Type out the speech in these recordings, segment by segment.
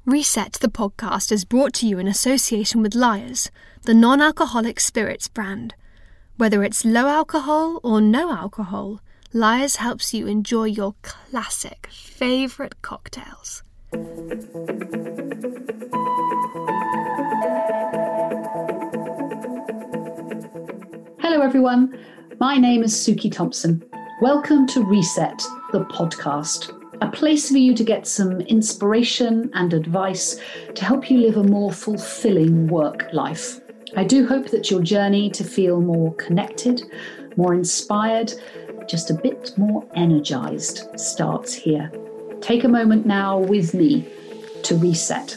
Reset the podcast is brought to you in association with Lyre's, the non-alcoholic spirits brand. Whether it's low alcohol or no alcohol, Lyre's helps you enjoy your classic favourite cocktails. Hello everyone, my name is Suki Thompson. Welcome to Reset the podcast. A place for you to get some inspiration and advice to help you live a more fulfilling work life. I do hope that your journey to feel more connected, more inspired, just a bit more energized starts here. Take a moment now with me to reset.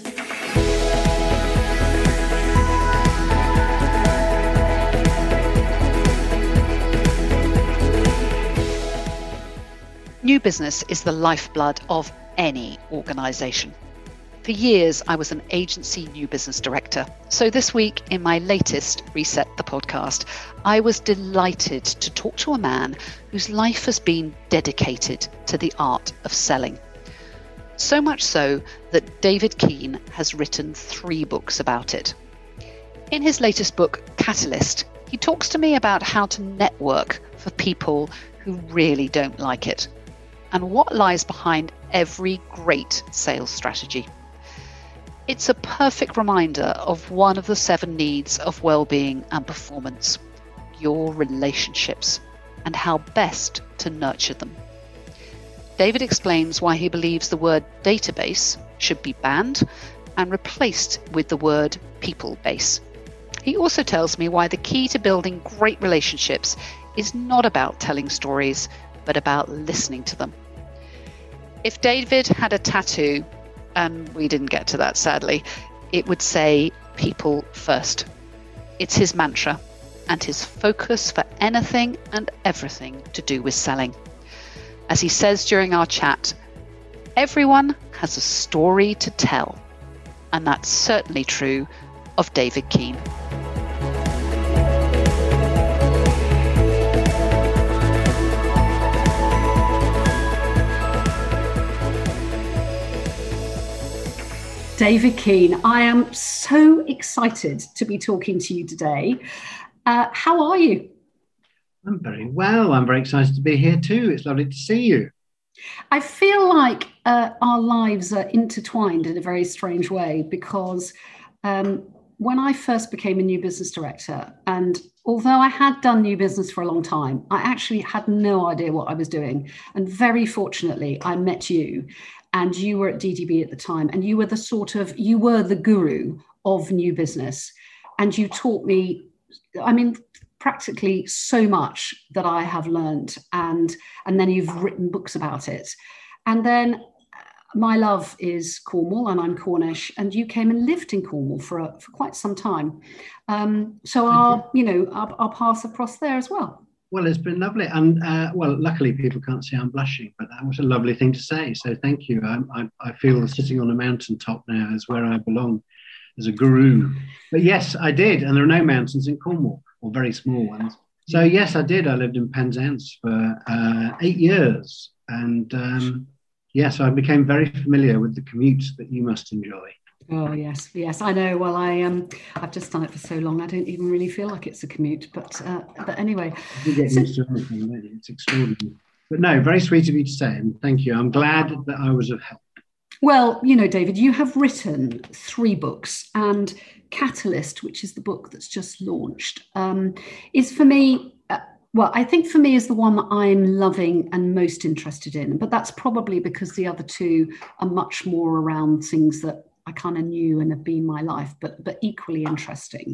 New business is the lifeblood of any organisation. For years, I was an agency new business director. So this week, in my latest Reset the podcast, I was delighted to talk to a man whose life has been dedicated to the art of selling. So much so that David Keane has written 3 books about it. In his latest book, Catalyst, he talks to me about how to network for people who really don't like it, and what lies behind every great sales strategy. It's a perfect reminder of one of the 7 needs of well-being and performance, your relationships, and how best to nurture them. David explains why he believes the word database should be banned and replaced with the word people base. He also tells me why the key to building great relationships is not about telling stories, but about listening to them. If David had a tattoo, and we didn't get to that sadly, it would say people first. It's his mantra and his focus for anything and everything to do with selling. As he says during our chat, everyone has a story to tell, and that's certainly true of David Keane. David Keane, I am so excited to be talking to you today. How are you? I'm very well. I'm very excited to be here too. It's lovely to see you. I feel like our lives are intertwined in a very strange way because when I first became a new business director, and although I had done new business for a long time, I actually had no idea what I was doing. And very fortunately, I met you. And you were at DDB at the time, and you were the guru of new business. And you taught me, practically so much that I have learned. And then you've written books about it. And then my love is Cornwall, and I'm Cornish, and you came and lived in Cornwall for quite some time. So our paths have crossed there as well. Well, it's been lovely. And luckily people can't see I'm blushing, but that was a lovely thing to say. So thank you. I feel sitting on a mountaintop now is where I belong as a guru. But yes, I did. And there are no mountains in Cornwall, or very small ones. So yes, I did. I lived in Penzance for 8 years. And so I became very familiar with the commute that you must enjoy. Oh, yes, I know. Well, I've just done it for so long, I don't even really feel like it's a commute. But anyway. You get used to anything, don't you? It's extraordinary. But no, very sweet of you to say, and thank you. I'm glad that I was of help. Well, David, you have written 3 books, and Catalyst, which is the book that's just launched, is for me, I think for me is the one that I'm loving and most interested in. But that's probably because the other 2 are much more around things that I kind of knew and have been my life, but equally interesting.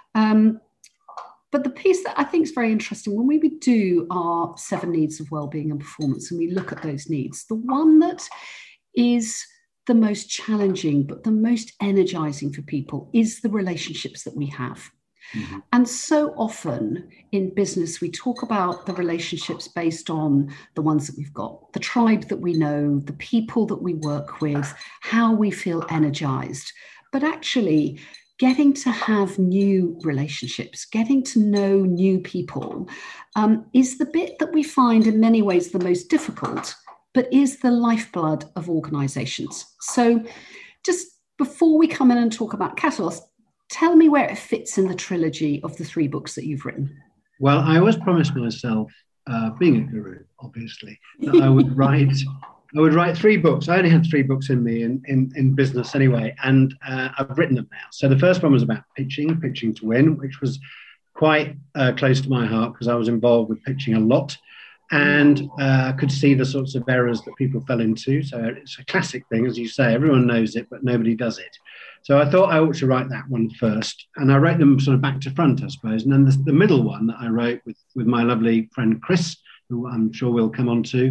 But the piece that I think is very interesting, when we do our 7 needs of wellbeing and performance, and we look at those needs, the one that is the most challenging, but the most energizing for people is the relationships that we have. Mm-hmm. And so often in business, we talk about the relationships based on the ones that we've got, the tribe that we know, the people that we work with, how we feel energized. But actually, getting to have new relationships, getting to know new people is the bit that we find in many ways the most difficult, but is the lifeblood of organizations. So just before we come in and talk about Catalyst, tell me where it fits in the trilogy of the 3 books that you've written. Well, I always promised myself, being a guru, obviously, that I would write 3 books. I only had 3 books in me in business anyway, and I've written them now. So the first one was about pitching to win, which was quite close to my heart because I was involved with pitching a lot and could see the sorts of errors that people fell into. So it's a classic thing, as you say, everyone knows it, but nobody does it. So I thought I ought to write that one first. And I wrote them sort of back to front, I suppose. And then the middle one that I wrote with my lovely friend Chris, who I'm sure we'll come on to,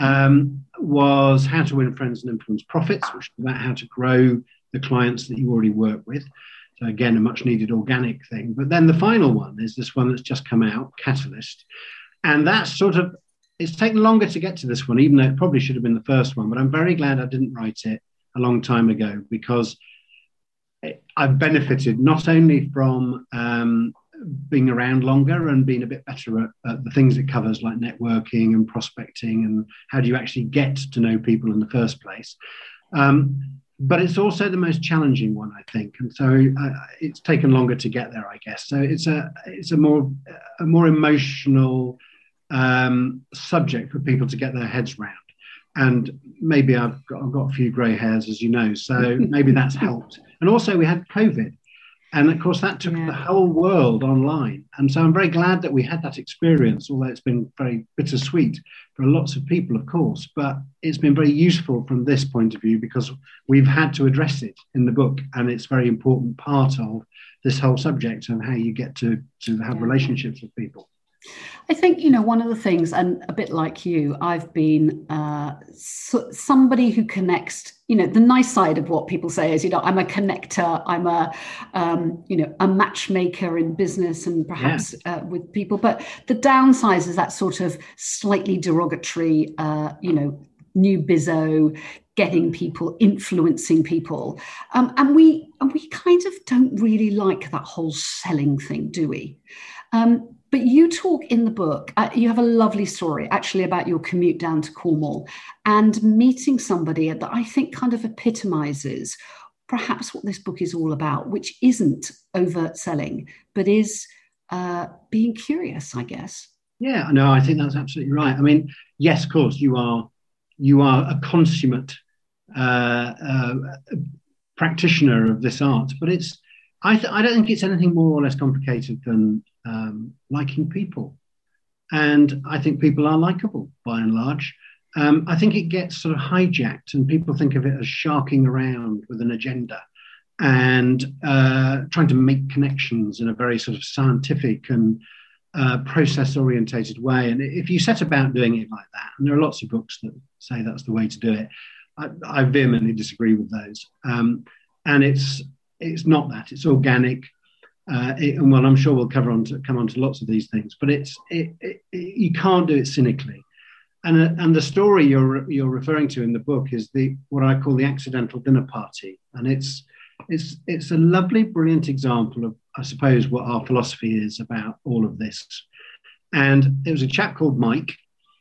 was How to Win Friends and Influence Profits, which is about how to grow the clients that you already work with. So again, a much needed organic thing. But then the final one is this one that's just come out, Catalyst. And that's it's taken longer to get to this one, even though it probably should have been the first one. But I'm very glad I didn't write it a long time ago, because I've benefited not only from being around longer and being a bit better at the things it covers, like networking and prospecting and how do you actually get to know people in the first place. But it's also the most challenging one, I think. And so it's taken longer to get there, I guess. So it's a more emotional subject for people to get their heads around. And maybe I've got a few grey hairs, as you know, so maybe that's helped. And also we had COVID. And of course, that took the whole world online. And so I'm very glad that we had that experience, although it's been very bittersweet for lots of people, of course. But it's been very useful from this point of view because we've had to address it in the book. And it's a very important part of this whole subject of how you get to have relationships with people. I think, one of the things, and a bit like you, I've been somebody who connects, the nice side of what people say is, I'm a connector, I'm a matchmaker in business and perhaps with people. But the downside is that sort of slightly derogatory, new bizzo, getting people, influencing people. And we kind of don't really like that whole selling thing, do we? But you talk in the book, you have a lovely story actually about your commute down to Cornwall and meeting somebody that I think kind of epitomizes perhaps what this book is all about, which isn't overt selling, but is being curious, I guess. Yeah, no, I think that's absolutely right. I mean, yes, of course, you are a consummate practitioner of this art, but I don't think it's anything more or less complicated than liking people. And I think people are likable by and large. I think it gets sort of hijacked and people think of it as sharking around with an agenda and trying to make connections in a very sort of scientific and process-orientated way. And if you set about doing it like that, and there are lots of books that say that's the way to do it, I vehemently disagree with those. And it's not that, it's organic. And well, I'm sure we'll come on to lots of these things, but you can't do it cynically. And the story you're referring to in the book is what I call the accidental dinner party, and it's a lovely, brilliant example of, I suppose, what our philosophy is about all of this. And it was a chap called Mike.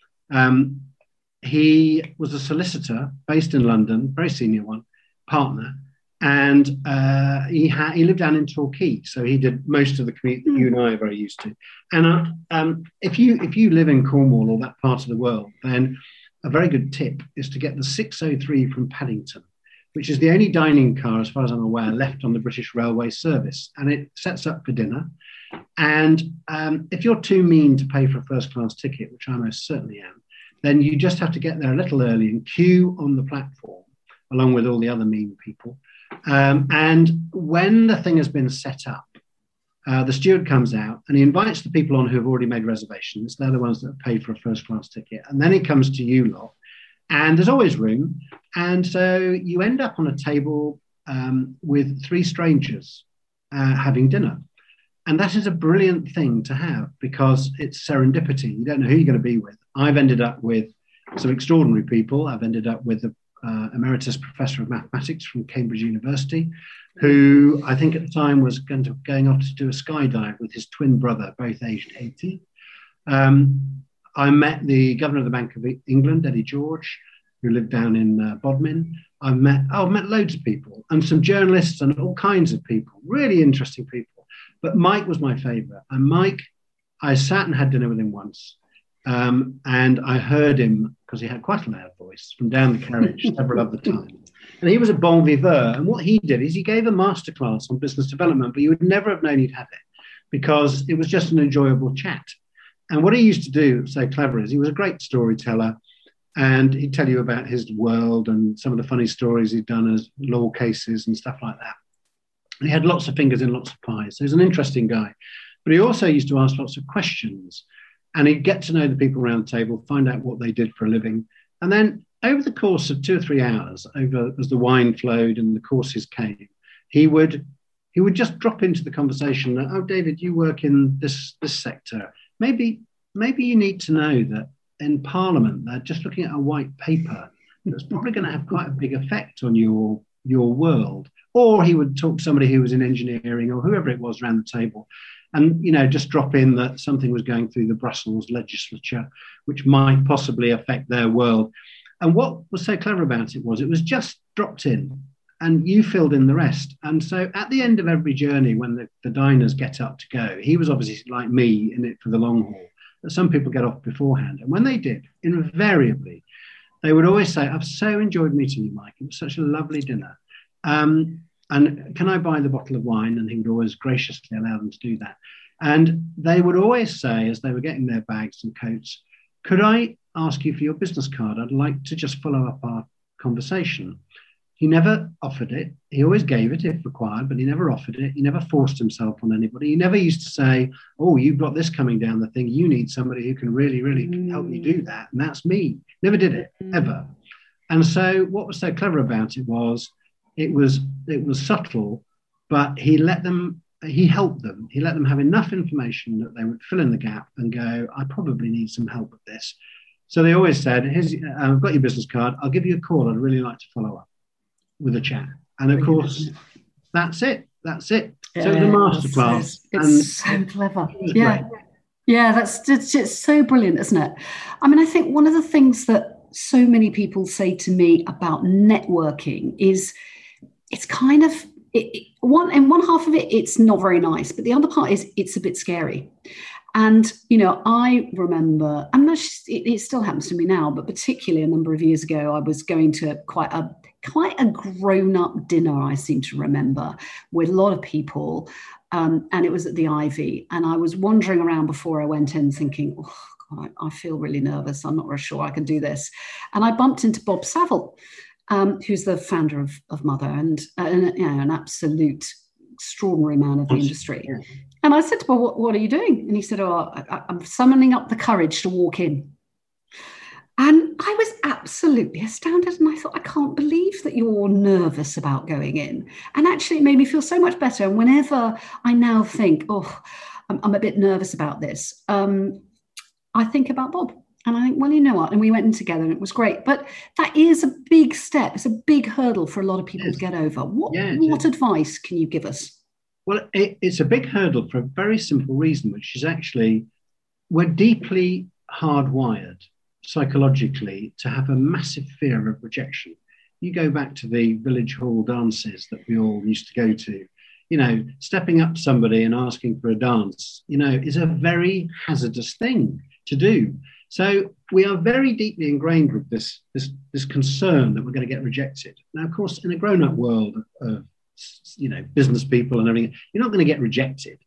He was a solicitor based in London, very senior one, partner. And he lived down in Torquay, so he did most of the commute that you and I are very used to. And if you live in Cornwall or that part of the world, then a very good tip is to get the 603 from Paddington, which is the only dining car, as far as I'm aware, left on the British Railway service. And it sets up for dinner. And if you're too mean to pay for a first-class ticket, which I most certainly am, then you just have to get there a little early and queue on the platform, along with all the other mean people. And when the thing has been set up, the steward comes out and he invites the people on who have already made reservations. They're the ones that have paid for a first-class ticket. And then he comes to you lot, and there's always room. And so you end up on a table with 3 strangers having dinner. And that is a brilliant thing to have because it's serendipity. You don't know who you're going to be with. I've ended up with some extraordinary people. I've ended up with a emeritus professor of mathematics from Cambridge University, who I think at the time was going off to do a skydive with his twin brother, both aged 80. I met the governor of the Bank of England, Eddie George. who lived down in Bodmin. I've met loads of people and some journalists and all kinds of people, really interesting people. But Mike was my favourite. And Mike, I sat and had dinner with him once. And I heard him, because he had quite a loud voice, from down the carriage several other times. And he was a bon viveur. And what he did is he gave a masterclass on business development, but you would never have known he'd had it because it was just an enjoyable chat. And what he used to do, so clever, is he was a great storyteller. And he'd tell you about his world and some of the funny stories he'd done as law cases and stuff like that. And he had lots of fingers in lots of pies. So he's an interesting guy. But he also used to ask lots of questions. And he'd get to know the people around the table, find out what they did for a living. And then over the course of 2 or 3 hours, as the wine flowed and the courses came, he would just drop into the conversation. Oh, David, you work in this sector. Maybe you need to know that in Parliament, they're just looking at a white paper that's probably going to have quite a big effect on your world. Or he would talk to somebody who was in engineering or whoever it was around the table. And, just drop in that something was going through the Brussels legislature, which might possibly affect their world. And what was so clever about it was just dropped in and you filled in the rest. And so at the end of every journey, when the diners get up to go, he was obviously like me in it for the long haul. But some people get off beforehand. And when they did, invariably, they would always say, I've so enjoyed meeting you, Mike. It was such a lovely dinner. And can I buy the bottle of wine? And he would always graciously allow them to do that. And they would always say, as they were getting their bags and coats, could I ask you for your business card? I'd like to just follow up our conversation. He never offered it. He always gave it if required, but he never offered it. He never forced himself on anybody. He never used to say, oh, you've got this coming down the thing. You need somebody who can really, really help you do that. And that's me. Never did it, ever. And so what was so clever about it was, it was subtle, but he helped them. He let them have enough information that they would fill in the gap and go, I probably need some help with this. So they always said, I've got your business card. I'll give you a call. I'd really like to follow up with a chat. And of course, that's it. Yeah, so the masterclass. It's so clever. Yeah. Great. Yeah, it's so brilliant, isn't it? I mean, I think one of the things that so many people say to me about networking is it's kind of, one half of it, it's not very nice, but the other part is it's a bit scary. And, I remember, and it still happens to me now, but particularly a number of years ago, I was going to quite a grown-up dinner, I seem to remember, with a lot of people, and it was at the Ivy. And I was wandering around before I went in thinking, oh, God, I feel really nervous. I'm not really sure I can do this. And I bumped into Bob Saville, who's the founder of Mother and an absolute extraordinary man of the industry. Yeah. And I said to Bob, what are you doing? And he said, I'm summoning up the courage to walk in. And I was absolutely astounded. And I thought, I can't believe that you're nervous about going in. And actually, it made me feel so much better. And whenever I now think, I'm a bit nervous about this, I think about Bob. And I think, well, you know what? And we went in together and it was great. But that is a big step. It's a big hurdle for a lot of people to get over. What advice can you give us? Well, it's a big hurdle for a very simple reason, which is actually we're deeply hardwired psychologically to have a massive fear of rejection. You go back to the village hall dances that we all used to go to, stepping up to somebody and asking for a dance, is a very hazardous thing to do. So we are very deeply ingrained with this concern that we're going to get rejected. Now, of course, in a grown-up world of business people and everything, you're not going to get rejected.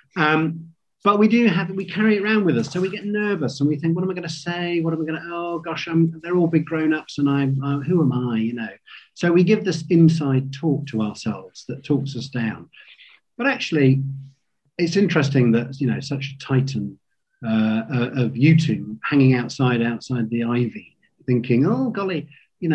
But we carry it around with us. So we get nervous and we think, what am I going to say? Oh gosh, they're all big grown-ups and who am I, So we give this inside talk to ourselves that talks us down. But actually, it's interesting that, such a titan of you two hanging outside the Ivy, thinking, oh golly,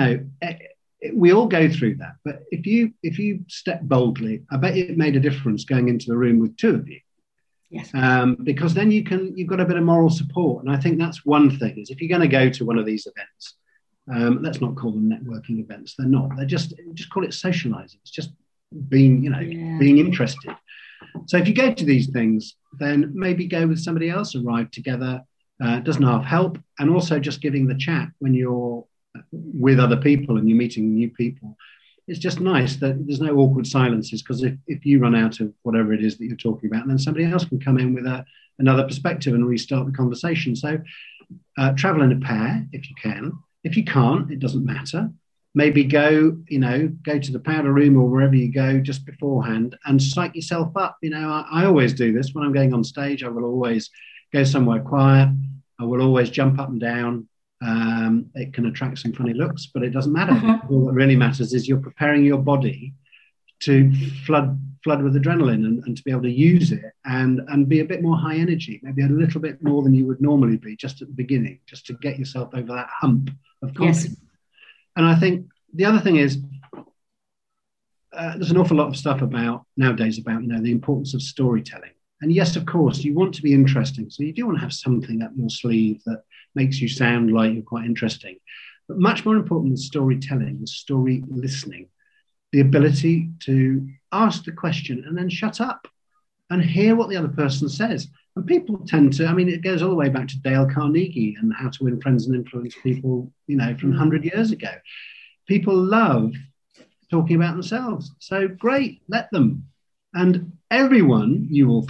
we all go through that. But if you step boldly, I bet it made a difference going into the room with two of you. Yes. Because then you've got a bit of moral support. And I think that's one thing, is if you're going to go to one of these events, let's not call them networking events. They're not. They're just call it socializing. It's just being interested. So if you go to these things, then maybe go with somebody else, arrive together. It doesn't half help. And also just giving the chat when you're with other people and you're meeting new people, it's just nice that there's no awkward silences, because if you run out of whatever it is that you're talking about, then somebody else can come in with another perspective and restart the conversation. So travel in a pair if you can. If you can't, it doesn't matter. Maybe go to the powder room or wherever you go just beforehand and psych yourself up. I always do this when I'm going on stage. I will always go somewhere quiet. I will always jump up and down. It can attract some funny looks, but it doesn't matter. All that really matters is you're preparing your body to flood with adrenaline and to be able to use it and be a bit more high energy, maybe a little bit more than you would normally be just at the beginning, just to get yourself over that hump of confidence. Yes. And I think the other thing is there's an awful lot of stuff nowadays about the importance of storytelling. And yes, of course, you want to be interesting. So you do want to have something up your sleeve that makes you sound like you're quite interesting. But much more important than storytelling is story listening. The ability to ask the question and then shut up and hear what the other person says. And people tend to, it goes all the way back to Dale Carnegie and How to Win Friends and Influence People, from 100 years ago. People love talking about themselves. So great, let them. And everyone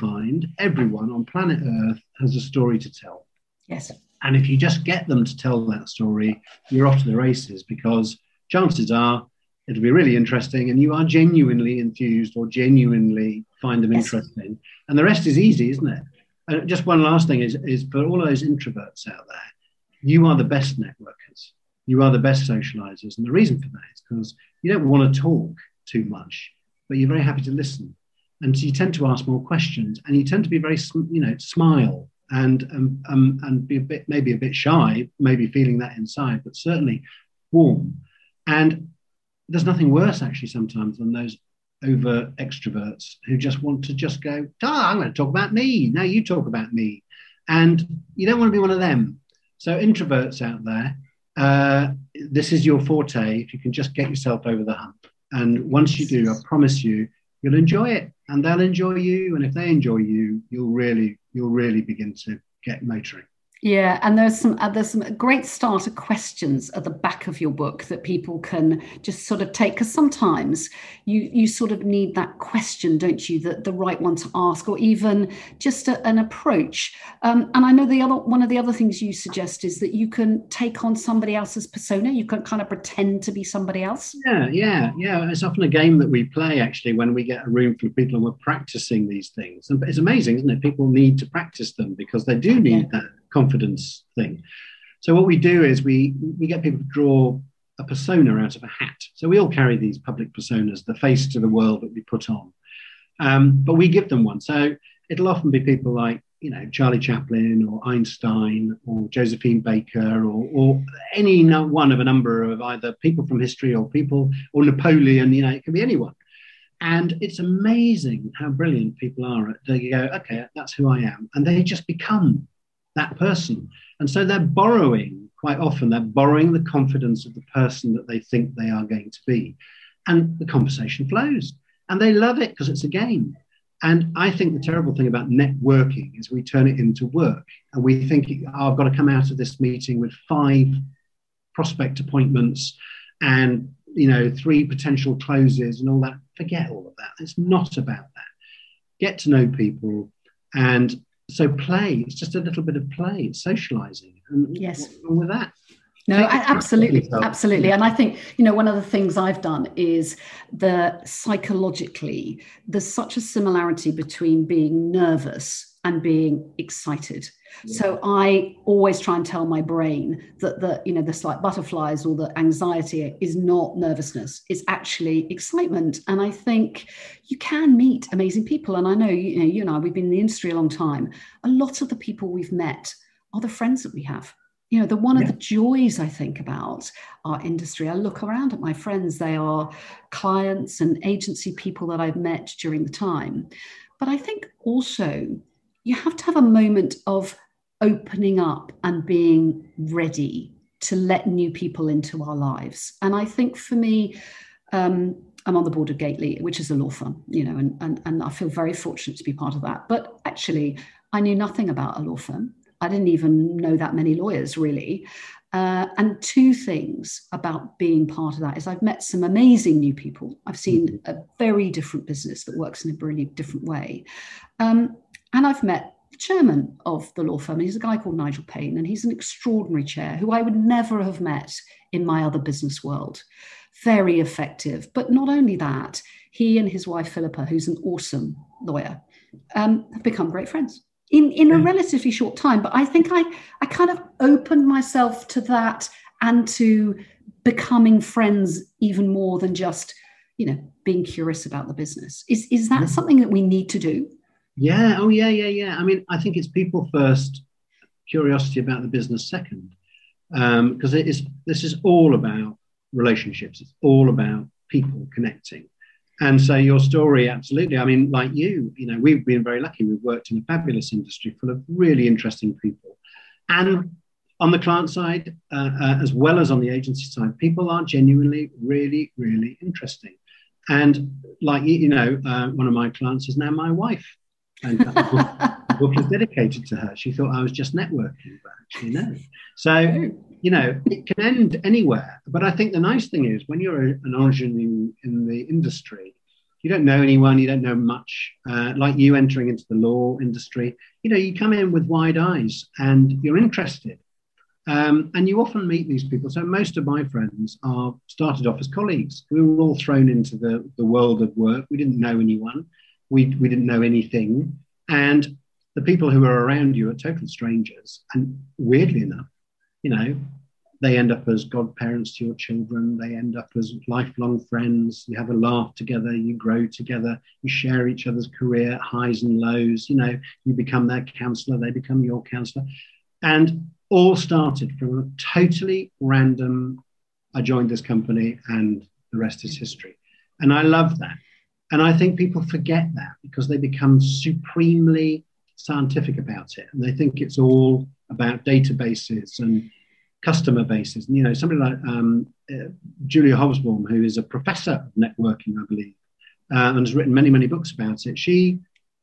on planet Earth has a story to tell. Yes. And if you just get them to tell that story, you're off to the races, because chances are it'll be really interesting and you are genuinely enthused or genuinely find them interesting. And the rest is easy, isn't it? And just one last thing is for all those introverts out there, you are the best networkers. You are the best socializers. And the reason for that is because you don't want to talk too much, but you're very happy to listen. And so you tend to ask more questions, and you tend to be very, smile and be maybe a bit shy, maybe feeling that inside, but certainly warm. And there's nothing worse actually sometimes than those over extroverts who just want to just go, I'm going to talk about me. Now you talk about me. And you don't want to be one of them. So introverts out there, this is your forte. If you can just get yourself over the hump. And once you do, I promise you, you'll enjoy it and they'll enjoy you. And if they enjoy you, you'll really begin to get motoring. Yeah, and there's some great starter questions at the back of your book that people can just sort of take, because sometimes you sort of need that question, don't you, the right one to ask, or even just an approach. And I know one of the other things you suggest is that you can take on somebody else's persona. You can kind of pretend to be somebody else. Yeah. It's often a game that we play actually when we get a room full of people and we're practicing these things. And it's amazing, isn't it? People need to practice them because they do need that confidence thing. So what we do is we get people to draw a persona out of a hat. So we all carry these public personas, the face to the world that we put on. But we give them one. So it'll often be people like, Charlie Chaplin or Einstein or Josephine Baker or any one of a number of either people from history or Napoleon, it can be anyone. And it's amazing how brilliant people are. They go, okay, that's who I am. And they just become that person. And so quite often they're borrowing the confidence of the person that they think they are going to be. And the conversation flows. And they love it because it's a game. And I think the terrible thing about networking is we turn it into work. And we think, I've got to come out of this meeting with 5 prospect appointments and 3 potential closes and all that. Forget all of that. It's not about that. Get to know people. And so play, it's just a little bit of play, it's socializing. And yes. What's wrong with that? No, absolutely. And I think, one of the things I've done is psychologically, there's such a similarity between being nervous and being excited. Yeah. So I always try and tell my brain that the slight butterflies or the anxiety is not nervousness, it's actually excitement. And I think you can meet amazing people. And I know, you and I, we've been in the industry a long time. A lot of the people we've met are the friends that we have. One of the joys I think about our industry, I look around at my friends, they are clients and agency people that I've met during the time. But I think also you have to have a moment of opening up and being ready to let new people into our lives. And I think for me, I'm on the board of Gately, which is a law firm, and I feel very fortunate to be part of that. But actually, I knew nothing about a law firm. I didn't even know that many lawyers, really. And two things about being part of that is I've met some amazing new people. I've seen a very different business that works in a really different way. And I've met the chairman of the law firm. He's a guy called Nigel Payne, and he's an extraordinary chair who I would never have met in my other business world. Very effective. But not only that, he and his wife, Philippa, who's an awesome lawyer, have become great friends in a relatively short time. But I think I kind of opened myself to that and to becoming friends even more than just, being curious about the business. Is that something that we need to do? Yeah. Oh, yeah. I mean, I think it's people first, curiosity about the business second, because this is all about relationships. It's all about people connecting. And so your story, absolutely. I mean, like we've been very lucky. We've worked in a fabulous industry full of really interesting people. And on the client side, as well as on the agency side, people are genuinely really, really interesting. And like, one of my clients is now my wife. And the book is dedicated to her. She thought I was just networking, but actually no. So, it can end anywhere. But I think the nice thing is when you're an ingenue in the industry, you don't know anyone, you don't know much. Like you entering into the law industry, you come in with wide eyes and you're interested. And you often meet these people. So most of my friends started off as colleagues. We were all thrown into the world of work. We didn't know anyone. We didn't know anything. And the people who are around you are total strangers. And weirdly enough, they end up as godparents to your children. They end up as lifelong friends. You have a laugh together. You grow together. You share each other's career highs and lows. You become their counsellor. They become your counsellor. And all started from a totally random, I joined this company and the rest is history. And I love that. And I think people forget that because they become supremely scientific about it. And they think it's all about databases and customer bases. And, somebody like Julia Hobsbawm, who is a professor of networking, I believe, and has written many, many books about it. She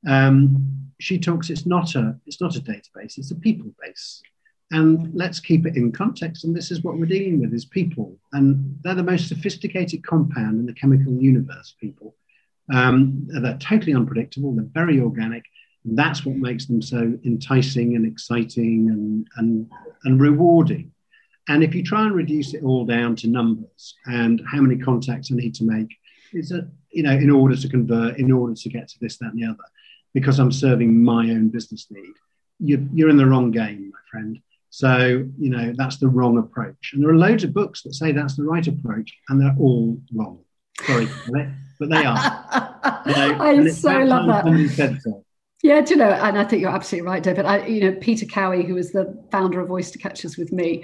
talks, it's not a database, it's a people base. And let's keep it in context. And this is what we're dealing with is people. And they're the most sophisticated compound in the chemical universe, people. They're totally unpredictable. They're very organic. That's what makes them so enticing and exciting and rewarding. And if you try and reduce it all down to numbers and how many contacts I need to make, in order to convert, in order to get to this, that, and the other, because I'm serving my own business need, you're in the wrong game, my friend. So, that's the wrong approach. And there are loads of books that say that's the right approach, and they're all wrong. Sorry, but they are. I so love that. Said so. Yeah, and I think you're absolutely right, David. Peter Cowie, who was the founder of Oyster Catchers with me,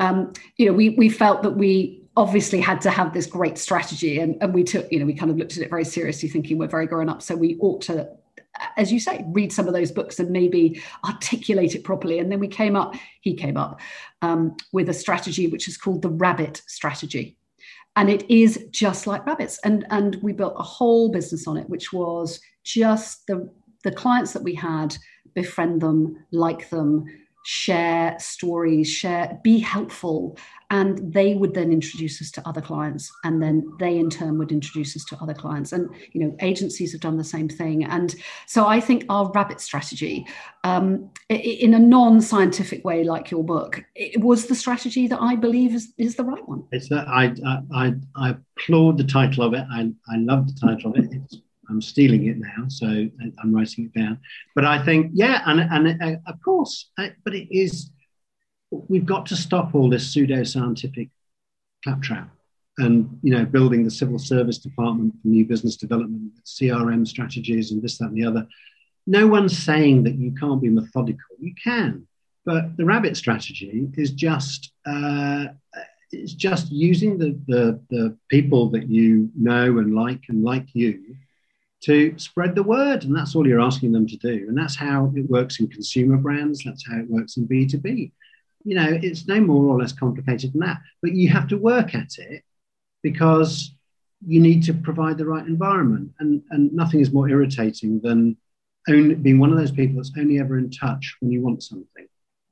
we felt that we obviously had to have this great strategy, and we took, we kind of looked at it very seriously, thinking we're very grown up, so we ought to, as you say, read some of those books and maybe articulate it properly. And then he came up with a strategy which is called the rabbit strategy. And it is just like rabbits. And we built a whole business on it, which was just the clients that we had, befriend them, like them, share stories, be helpful. And they would then introduce us to other clients. And then they in turn would introduce us to other clients. And, agencies have done the same thing. And so I think our rabbit strategy, in a non-scientific way, like your book, it was the strategy that I believe is the right one. It's that I applaud the title of it. I love the title of it. I'm stealing it now, so I'm writing it down. But I think, and of course, but it is, we've got to stop all this pseudo-scientific claptrap and, building the civil service department for new business development, CRM strategies and this, that, and the other. No one's saying that you can't be methodical. You can, but the rabbit strategy is just, it's just using the people that you know and like you, to spread the word. And that's all you're asking them to do. And that's how it works in consumer brands. That's how it works in B2B. It's no more or less complicated than that. But you have to work at it because you need to provide the right environment. And nothing is more irritating than being one of those people that's only ever in touch when you want something.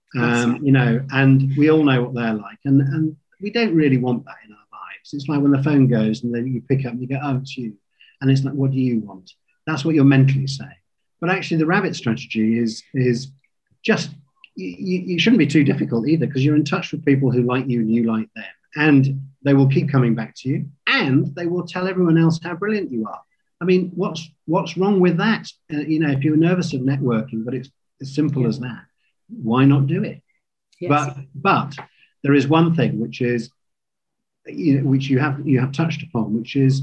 And we all know what they're like. And we don't really want that in our lives. It's like when the phone goes and then you pick up and you go, oh, it's you. And it's like, what do you want? That's what you're mentally saying. But actually the rabbit strategy is just, you shouldn't be too difficult either, because you're in touch with people who like you and you like them. And they will keep coming back to you, and they will tell everyone else how brilliant you are. I mean, what's wrong with that? If you're nervous of networking, but it's as simple as that, why not do it? Yes. But there is one thing which is, which you have touched upon, which is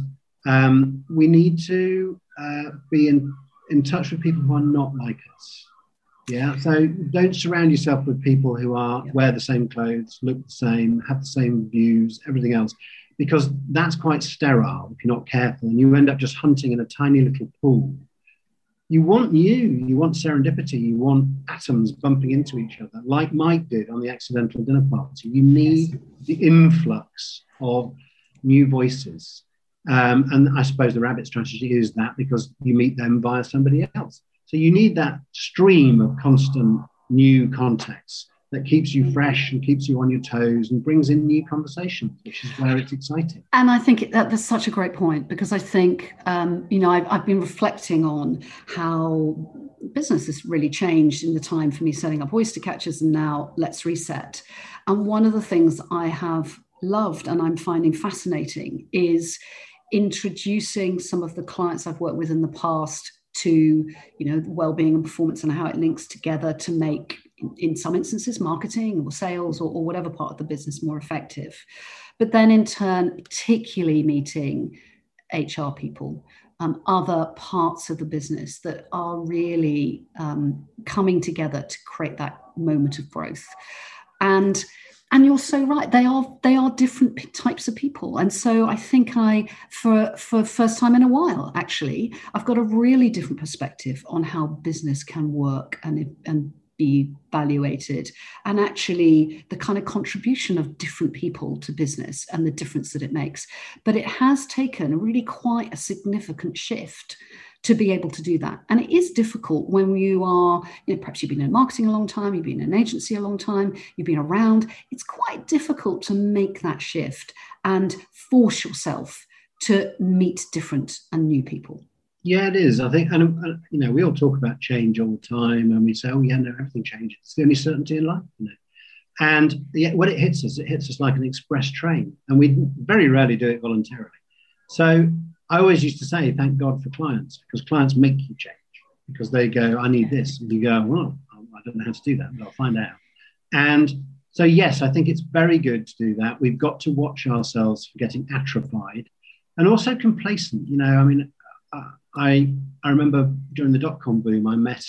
we need to be in touch with people who are not like us. Yeah. So don't surround yourself with people who wear the same clothes, look the same, have the same views, everything else, because that's quite sterile if you're not careful, and you end up just hunting in a tiny little pool. You want serendipity, you want atoms bumping into each other, like Mike did on the accidental dinner party. You need the influx of new voices. And I suppose the rabbit strategy is that, because you meet them via somebody else. So you need that stream of constant new contacts that keeps you fresh and keeps you on your toes and brings in new conversations, which is where it's exciting. And I think that's such a great point, because I think, I've been reflecting on how business has really changed in the time for me setting up Oyster Catchers and now Let's Reset. And one of the things I have loved and I'm finding fascinating is introducing some of the clients I've worked with in the past to, well-being and performance and how it links together to make, in some instances, marketing or sales or whatever part of the business more effective. But then in turn, particularly meeting HR people, other parts of the business that are really coming together to create that moment of growth. And you're so right. They are different types of people. And so I think for first time in a while, actually, I've got a really different perspective on how business can work and be evaluated, and actually the kind of contribution of different people to business and the difference that it makes. But it has taken really quite a significant shift to be able to do that. And it is difficult when you are, perhaps you've been in marketing a long time, you've been in an agency a long time, you've been around. It's quite difficult to make that shift and force yourself to meet different and new people. Yeah, it is. I think, and we all talk about change all the time, and we say, oh yeah, no, everything changes. It's the only certainty in life, And when it hits us like an express train, and we very rarely do it voluntarily. So I always used to say, thank God for clients, because clients make you change, because they go, I need this. And you go, well, I don't know how to do that, but I'll find out. And so, yes, I think it's very good to do that. We've got to watch ourselves for getting atrophied and also complacent. I remember during the dot-com boom, I met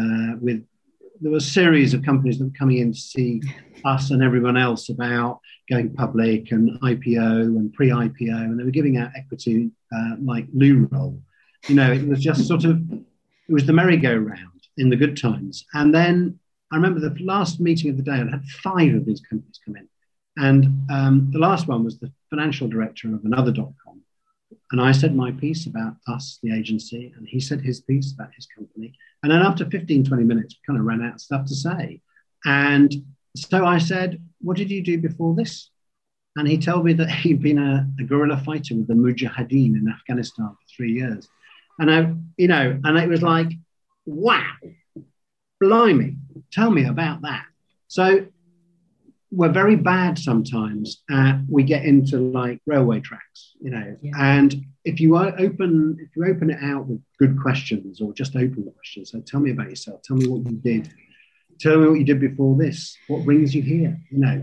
there was a series of companies that were coming in to see us and everyone else about going public and IPO and pre-IPO, and they were giving out equity like loo roll. It was just it was the merry-go-round in the good times. And then I remember the last meeting of the day, I had 5 of these companies come in. And the last one was the financial director of another dot-com. And I said my piece about us, the agency, and he said his piece about his company. And then after 15, 20 minutes, we kind of ran out of stuff to say. And so I said, what did you do before this? And he told me that he'd been a guerrilla fighter with the Mujahideen in Afghanistan for 3 years. And and it was like, wow, blimey, tell me about that. So we're very bad sometimes. We get into like railway tracks, and if you open it out with good questions, or just open the questions, so tell me about yourself, tell me what you did, tell me what you did before this, what brings you here,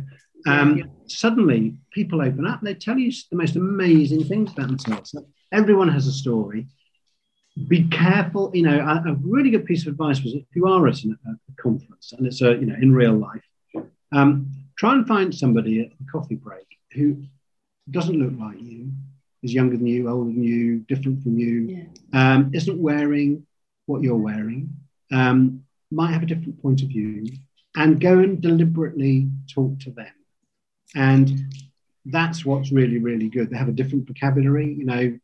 suddenly people open up, they tell you the most amazing things about themselves. So everyone has a story. Be careful, a really good piece of advice was, if you are at a conference and it's in real life, try and find somebody at the coffee break who doesn't look like you, is younger than you, older than you, different from you, isn't wearing what you're wearing, might have a different point of view, and go and deliberately talk to them. And that's what's really, really good. They have a different vocabulary.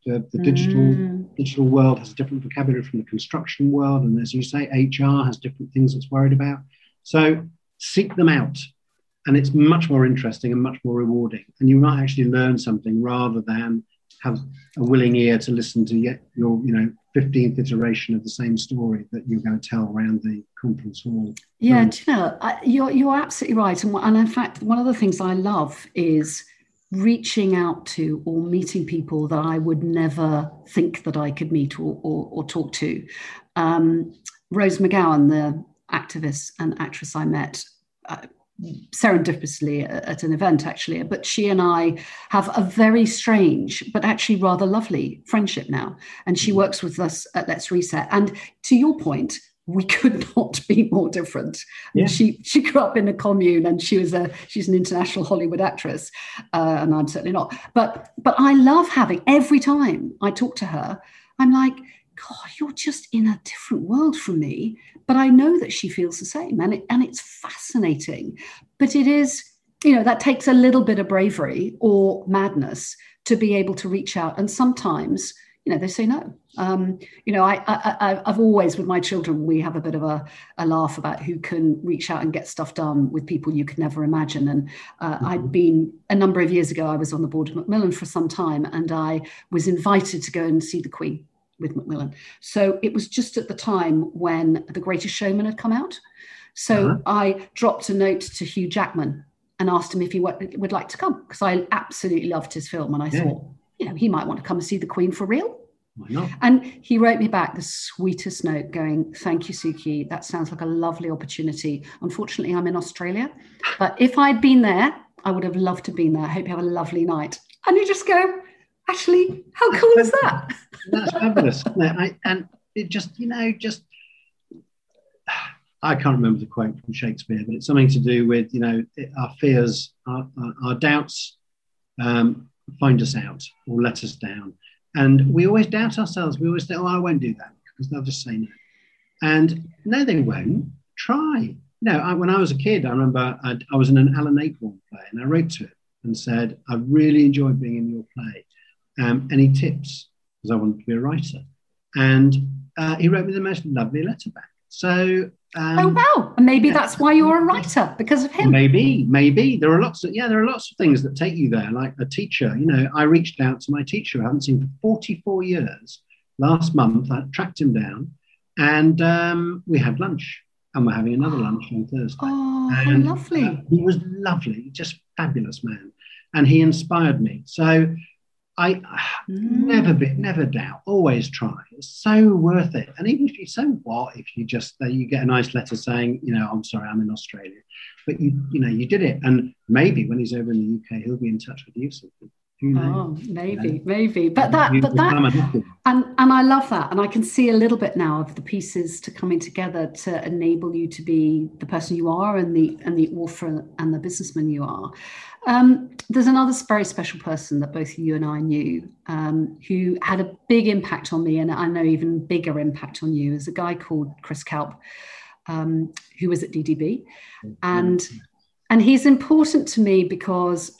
The digital world has a different vocabulary from the construction world. And as you say, HR has different things it's worried about. So seek them out. And it's much more interesting and much more rewarding. And you might actually learn something rather than have a willing ear to listen to your 15th iteration of the same story that you're going to tell around the conference hall. Yeah, do you know, you're absolutely right. And in fact, one of the things I love is reaching out to or meeting people that I would never think that I could meet or talk to. Rose McGowan, the activist and actress I met serendipitously at an event, actually, but she and I have a very strange but actually rather lovely friendship now, and she works with us at Let's Reset. And to your point, we could not be more different. Yeah. She grew up in a commune, and she's an international Hollywood actress, and I'm certainly not. But I love having, every time I talk to her, I'm like, God, you're just in a different world from me. But I know that she feels the same, and it's fascinating. But it is, that takes a little bit of bravery or madness to be able to reach out. And sometimes, they say no. I've always, with my children, we have a bit of a laugh about who can reach out and get stuff done with people you could never imagine. And I'd been, a number of years ago, I was on the board of Macmillan for some time, and I was invited to go and see the Queen with Macmillan. So it was just at the time when The Greatest Showman had come out. So I dropped a note to Hugh Jackman and asked him if he would like to come, because I absolutely loved his film. And I thought, he might want to come and see the Queen for real. Why not? And he wrote me back the sweetest note going, "Thank you, Suki. That sounds like a lovely opportunity. Unfortunately, I'm in Australia, but if I'd been there, I would have loved to have been there. I hope you have a lovely night." And you just go, actually, how cool is that? That's fabulous. And it just, I can't remember the quote from Shakespeare, but it's something to do with, our fears, our doubts find us out or let us down. And we always doubt ourselves. We always say, I won't do that, because they'll just say no. And no, they won't. Try. When I was a kid, I remember I was in an Alan Ayckbourn play, and I wrote to him and said, "I really enjoyed being in your play. Any tips?" Because I wanted to be a writer. And he wrote me the most lovely letter back. So, oh wow! And maybe that's why you're a writer, because of him. Maybe there are lots of things that take you there. Like a teacher, I reached out to my teacher I haven't seen for 44 years. Last month, I tracked him down, and we had lunch, and we're having another lunch on Thursday. Oh, how lovely! He was lovely, just fabulous man, and he inspired me. So I never doubt, always try. It's so worth it. And even if you, so what, if you just, you get a nice letter saying, "I'm sorry, I'm in Australia," but you did it. And maybe when he's over in the UK, he'll be in touch with you. Who knows? Oh, maybe. But that, and I love that. And I can see a little bit now of the pieces to coming together to enable you to be the person you are, and the author and the businessman you are. There's another very special person that both you and I knew, who had a big impact on me, and I know even bigger impact on you, is a guy called Chris Kalp, who was at DDB. And he's important to me because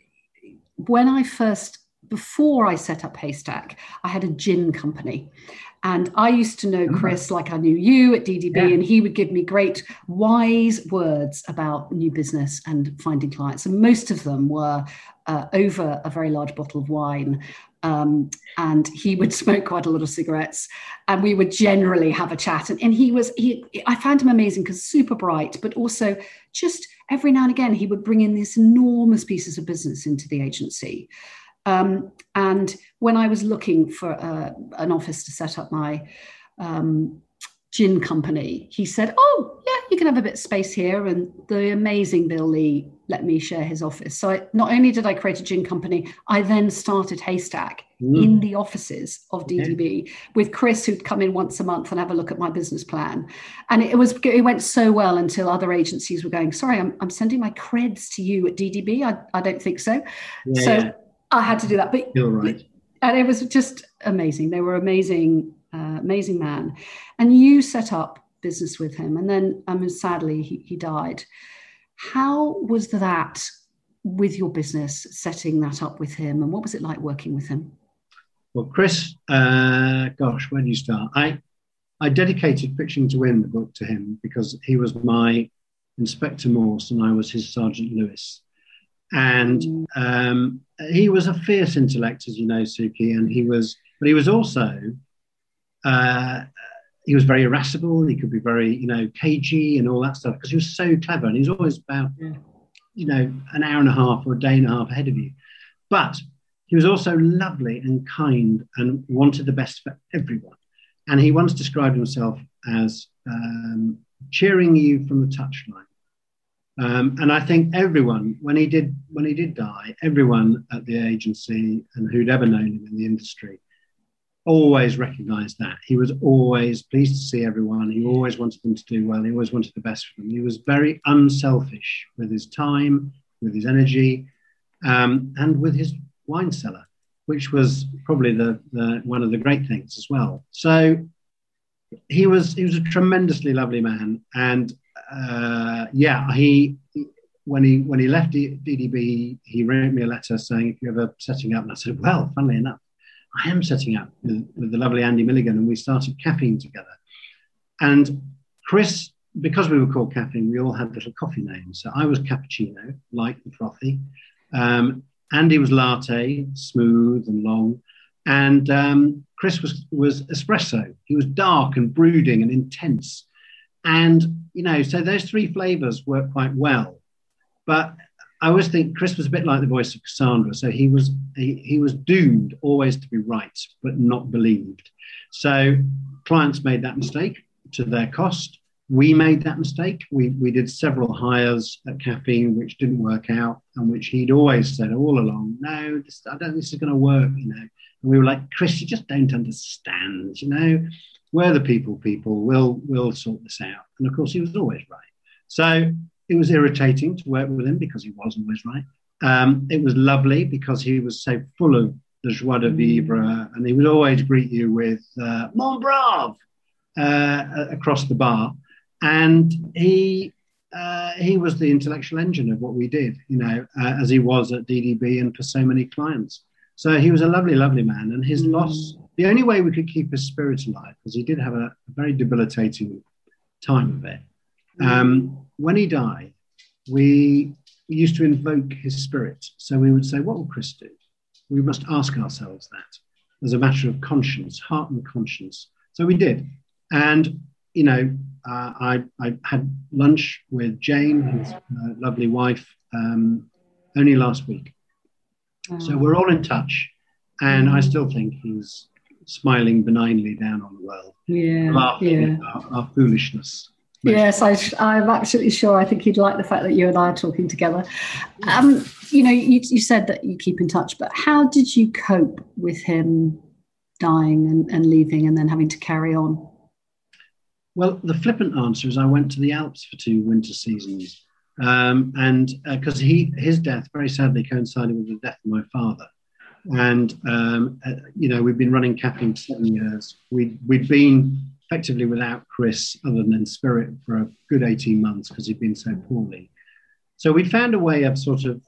before I set up Haystack, I had a gin company. And I used to know Chris like I knew you at DDB, and he would give me great, wise words about new business and finding clients. And most of them were over a very large bottle of wine. And he would smoke quite a lot of cigarettes, and we would generally have a chat. And I found him amazing because super bright, but also just every now and again, he would bring in these enormous pieces of business into the agency. And when I was looking for an office to set up my gin company, he said, "Oh, yeah, you can have a bit of space here." And the amazing Bill Lee let me share his office. So not only did I create a gin company, I then started Haystack in the offices of DDB with Chris, who'd come in once a month and have a look at my business plan. And it went so well until other agencies were going, "Sorry, I'm sending my creds to you at DDB. I don't think so." I had to do that. But you're right. And it was just amazing. They were amazing man. And you set up business with him. And then, sadly, he died. How was that with your business, setting that up with him? And what was it like working with him? Well, Chris, where do you start? I dedicated Pitching to Win, the book, to him because he was my Inspector Morse, and I was his Sergeant Lewis. And he was a fierce intellect, as you know, Suki, and he was also, he was very irascible. He could be very, cagey and all that stuff, because he was so clever, and he was always about, an hour and a half or a day and a half ahead of you. But he was also lovely and kind and wanted the best for everyone. And he once described himself as cheering you from the touchline. And I think everyone, when he did die, everyone at the agency and who'd ever known him in the industry always recognised that. He was always pleased to see everyone. He always wanted them to do well. He always wanted the best for them. He was very unselfish with his time, with his energy, and with his wine cellar, which was probably the one of the great things as well. So he was a tremendously lovely man, and when he left DDB, he wrote me a letter saying, if you're ever setting up, and I said, well, funnily enough, I am setting up with the lovely Andy Milligan, and we started Caffeine together. And Chris, because we were called Caffeine, we all had little coffee names. So I was Cappuccino, light and frothy. Andy was Latte, smooth and long. And Chris was Espresso. He was dark and brooding and intense. And, so those three flavors work quite well. But I always think Chris was a bit like the voice of Cassandra. So he was doomed always to be right, but not believed. So clients made that mistake to their cost. We made that mistake. We did several hires at Caffeine which didn't work out, and which he'd always said all along, no, I don't think this is going to work, And we were like, Chris, you just don't understand, We're the people. We'll sort this out. And of course, he was always right. So it was irritating to work with him because he wasn't always right. It was lovely because he was so full of the joie de vivre, and he would always greet you with "Mon brave" across the bar. And he was the intellectual engine of what we did, as he was at DDB and for so many clients. So he was a lovely, lovely man. And his loss, the only way we could keep his spirit alive, because he did have a very debilitating time of it. When he died, we used to invoke his spirit. So we would say, what will Chris do? We must ask ourselves that as a matter of conscience, heart and conscience. So we did. And, I had lunch with Jane, his lovely wife, only last week. So we're all in touch. And I still think he's smiling benignly down on the world, laughing at our foolishness. Yes, I'm absolutely sure. I think he'd like the fact that you and I are talking together. You said that you keep in touch, but how did you cope with him dying and leaving and then having to carry on? Well, the flippant answer is I went to the Alps for 2 winter seasons. And because his death very sadly coincided with the death of my father. And, we've been running Caffeine for 7 years. We'd been effectively without Chris, other than in spirit, for a good 18 months because he'd been so poorly. So we found a way of sort of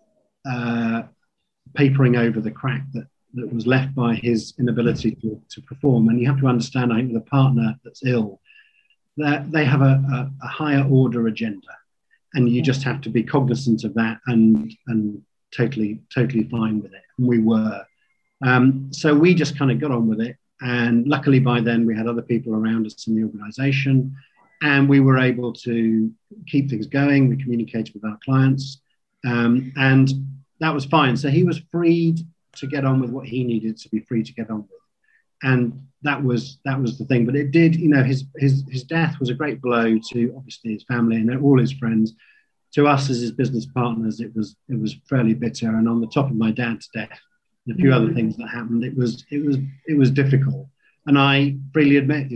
papering over the crack that was left by his inability to perform. And you have to understand, I think, with a partner that's ill, that they have a higher order agenda. And you just have to be cognizant of that and totally fine with it. And we were. So we just kind of got on with it. And luckily by then we had other people around us in the organization, and we were able to keep things going. We communicated with our clients, and that was fine. So he was freed to get on with what he needed to be free to get on with. And that was the thing. But it did, his death was a great blow to obviously his family and all his friends. To us as his business partners, it was fairly bitter. And on the top of my dad's death, and a few other things that happened, it was difficult. And I freely admit,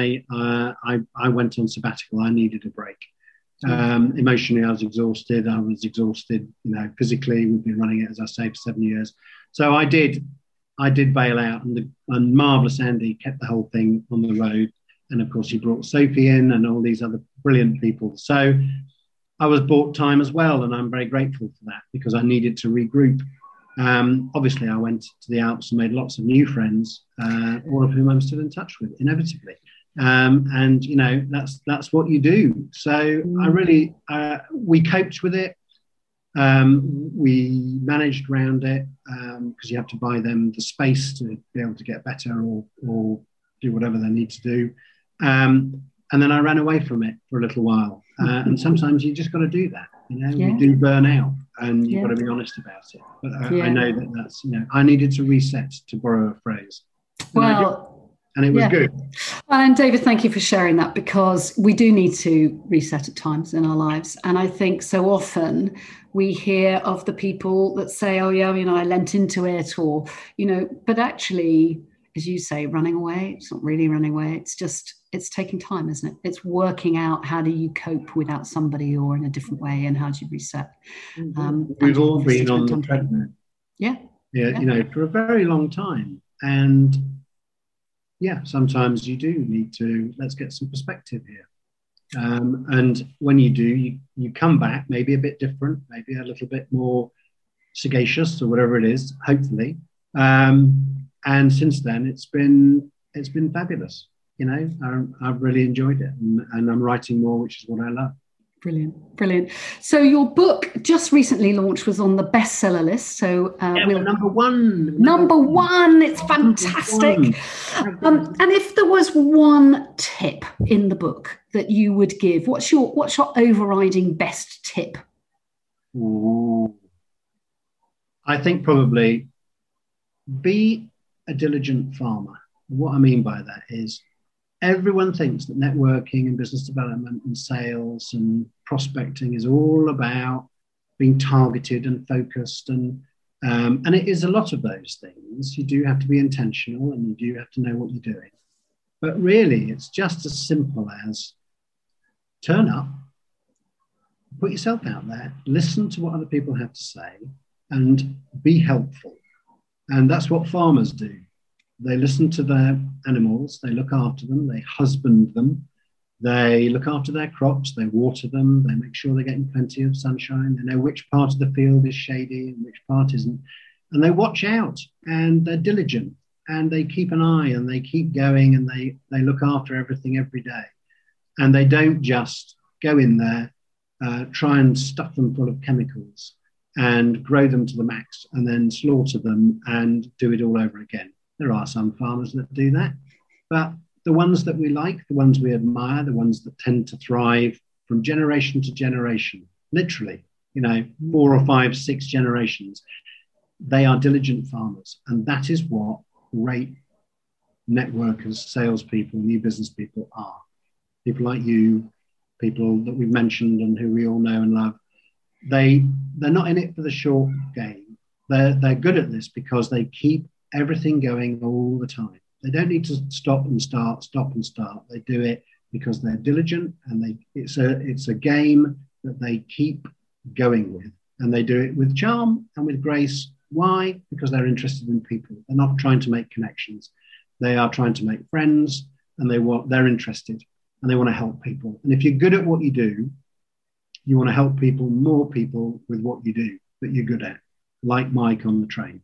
I went on sabbatical. I needed a break. Emotionally, I was exhausted. Physically. We've been running it, as I say, for 7 years. So I did bail out, and marvellous Andy kept the whole thing on the road. And of course, he brought Sophie in and all these other brilliant people. So I was bought time as well, and I'm very grateful for that because I needed to regroup. Obviously, I went to the Alps and made lots of new friends, all of whom I'm still in touch with, inevitably. And that's what you do. So I really we coped with it. We managed around it because you have to buy them the space to be able to get better or do whatever they need to do. And then I ran away from it for a little while. And sometimes you just got to do that. We do burn out, and you've got to be honest about it. But I know that's I needed to reset, to borrow a phrase. And it was good. Well, and David, thank you for sharing that, because we do need to reset at times in our lives. And I think so often we hear of the people that say, oh, yeah, I lent into it, or, but actually, as you say, running away, it's not really running away. It's taking time, isn't it? It's working out, how do you cope without somebody or in a different way, and how do you reset? We've all been on the treadmill. Yeah, for a very long time. And sometimes you do need to, let's get some perspective here. And when you do, you come back maybe a bit different, maybe a little bit more sagacious or whatever it is, hopefully. And since then, it's been fabulous. I've really enjoyed it, and I'm writing more, which is what I love. Brilliant. So your book just recently launched, was on the bestseller list. So number one. Number one. It's fantastic. And if there was one tip in the book that you would give, what's your overriding best tip? Ooh. I think probably be a diligent farmer. What I mean by that is, everyone thinks that networking and business development and sales and prospecting is all about being targeted and focused, and it is a lot of those things. You do have to be intentional, and you do have to know what you're doing. But really, it's just as simple as turn up, put yourself out there, listen to what other people have to say, and be helpful. And that's what farmers do. They listen to their animals, they look after them, they husband them, they look after their crops, they water them, they make sure they're getting plenty of sunshine, they know which part of the field is shady and which part isn't. And they watch out, and they're diligent, and they keep an eye, and they keep going, and they look after everything every day. And they don't just go in there, try and stuff them full of chemicals and grow them to the max and then slaughter them and do it all over again. There are some farmers that do that, but the ones that we like, the ones we admire, the ones that tend to thrive from generation to generation, literally, 4 or 5, 6 generations, they are diligent farmers. And that is what great networkers, salespeople, new business people are. People like you, people that we've mentioned and who we all know and love. They're not in it for the short game. They're good at this because they keep everything going all the time. They don't need to stop and start. They do it because they're diligent, and it's a game that they keep going with, and they do it with charm and with grace. Why? Because they're interested in people. They're not trying to make connections. They are trying to make friends, and they're interested, and they want to help people. And if you're good at what you do, you want to help more people with what you do that you're good at, like Mike on the train.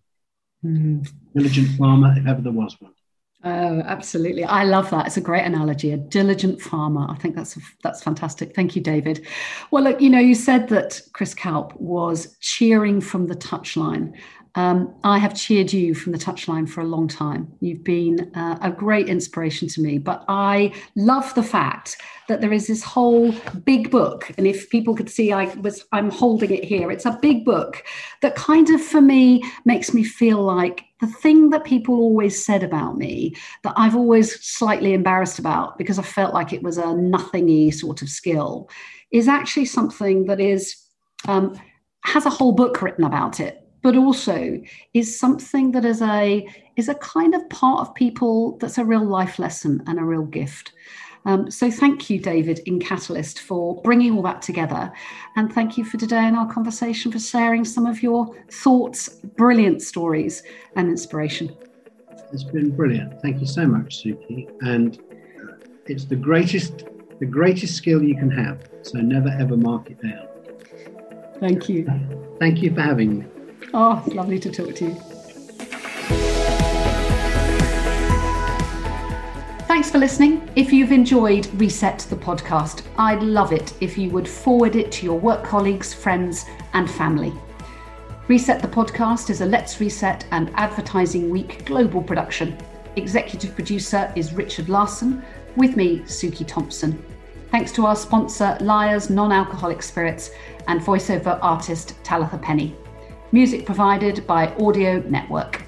Diligent farmer, if ever there was one. Oh, absolutely. I love that. It's a great analogy, a diligent farmer. I think that's fantastic. Thank you, David. Well, look, you said that Chris Kalp was cheering from the touchline. I have cheered you from the touchline for a long time. You've been a great inspiration to me, but I love the fact that there is this whole big book. And if people could see, I'm holding it here. It's a big book that kind of, for me, makes me feel like the thing that people always said about me that I've always slightly embarrassed about because I felt like it was a nothingy sort of skill is actually something that has a whole book written about it, but also is something that is a kind of part of people that's a real life lesson and a real gift. So thank you, David, in Catalyst, for bringing all that together. And thank you for today in our conversation, for sharing some of your thoughts, brilliant stories and inspiration. It's been brilliant. Thank you so much, Suki. And it's the greatest skill you can have. So never, ever mark it down. Thank you. Thank you for having me. Oh, it's lovely to talk to you. Thanks for listening. If you've enjoyed Reset the podcast, I'd love it if you would forward it to your work colleagues, friends, and family. Reset the podcast is a Let's Reset and Advertising Week global production. Executive producer is Richard Larson, with me, Suki Thompson. Thanks to our sponsor, Lyre's Non-Alcoholic Spirits, and voiceover artist, Talitha Penny. Music provided by Audio Network.